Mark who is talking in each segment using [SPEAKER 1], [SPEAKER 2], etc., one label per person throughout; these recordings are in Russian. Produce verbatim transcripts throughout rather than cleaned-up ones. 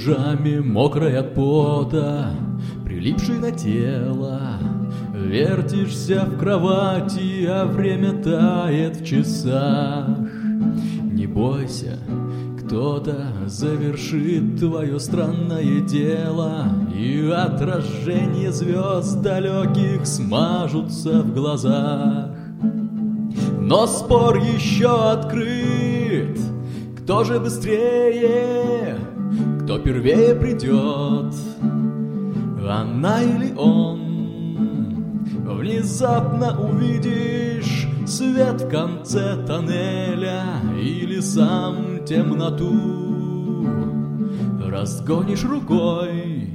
[SPEAKER 1] пижаме, мокрой от пота, прилипший на тело. Вертишься в кровати, а время тает в часах. Не бойся, кто-то завершит твое странное дело, и отражение звезд далеких смажутся в глазах. Но спор еще открыт, кто же быстрее, кто первее придет, она или он? Внезапно увидишь свет в конце тоннеля, или сам темноту разгонишь рукой.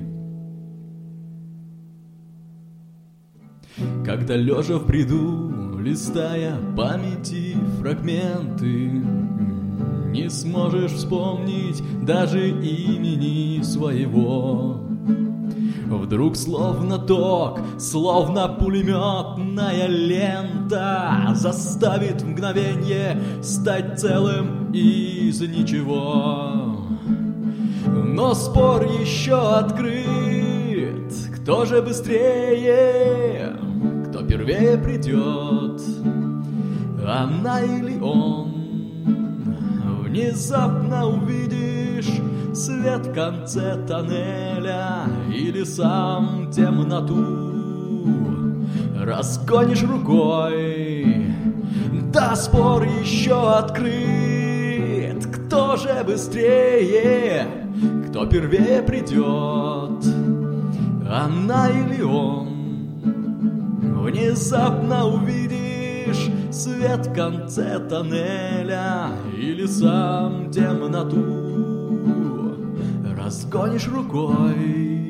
[SPEAKER 1] Когда лежа в бреду, листая памяти фрагменты, не сможешь вспомнить даже имени своего. Вдруг словно ток, словно пулеметная лента заставит мгновенье стать целым из ничего. Но спор еще открыт, кто же быстрее, кто первее придет, она или он? Внезапно увидишь свет в конце тоннеля, или сам темноту разгонишь рукой. Да, спор еще открыт, кто же быстрее, кто первее придет, она или он? Внезапно увидишь свет в конце тоннеля, или сам темноту разгонишь рукой.